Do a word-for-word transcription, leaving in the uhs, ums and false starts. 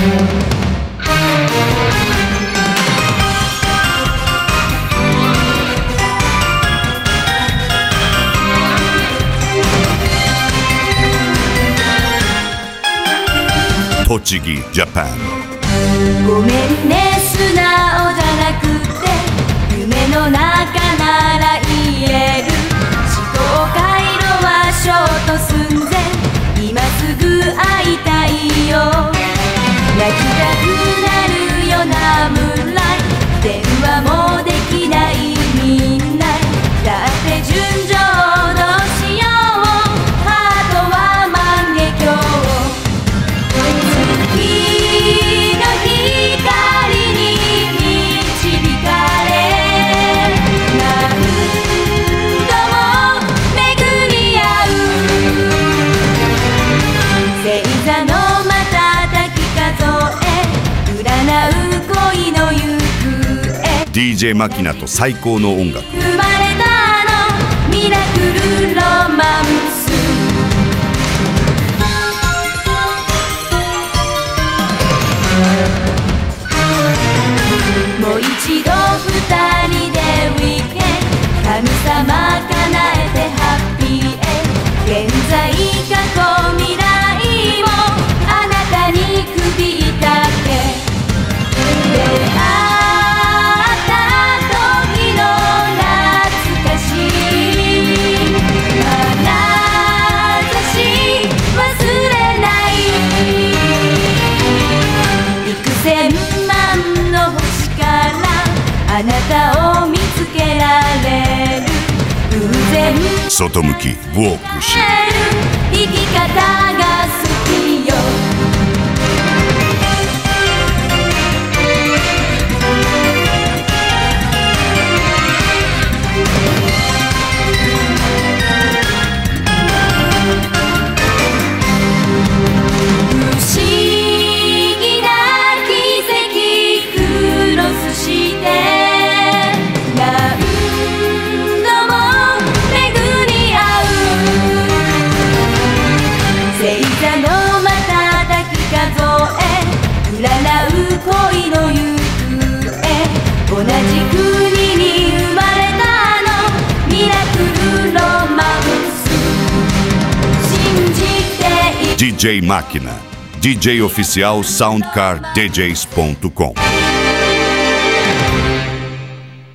栃木ジャパン。 ごめんね素直じゃなくて夢の中なら言える思考回路はショート寸前今すぐ会いたいよ泣きたくなるようなムーンライト電話もできないみんなだって純情どうしようハートは万華鏡月の光に導かれ何度も巡り合う星座の瞬き数え占う恋の行方ディージェー マキナと最高の音楽。 生まれたあのミラクルロマンスもう一度二人でウィーケン神様叶えてハッピーエン現在過去未来もあなたに首だけ出会った時の懐かしい眼差し忘れない幾千万の星からあなたを見つけられる偶然外向きウォークし生き方が好きよ不思議な奇跡クロスして何度も巡り合う星座の瞬き数え占う恋の行方同じ国に生まれたあのミラクルロマンス信じているディージェー Máquina, D J oficial soundcar d js ponto com.